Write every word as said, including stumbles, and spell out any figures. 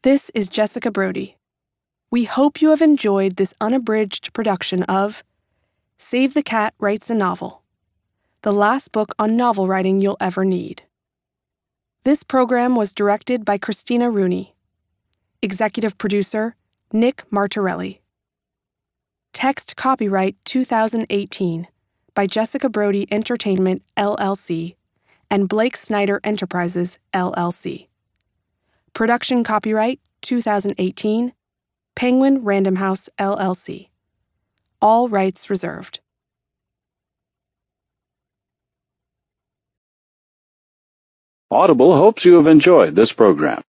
This is Jessica Brody. We hope you have enjoyed this unabridged production of Save the Cat Writes a Novel, the last book on novel writing you'll ever need. This program was directed by Christina Rooney. Executive producer, Nick Martorelli. Text copyright two thousand eighteen by Jessica Brody Entertainment, L L C, and Blake Snyder Enterprises, L L C. Production copyright two thousand eighteen, Penguin Random House, L L C. All rights reserved. Audible hopes you have enjoyed this program.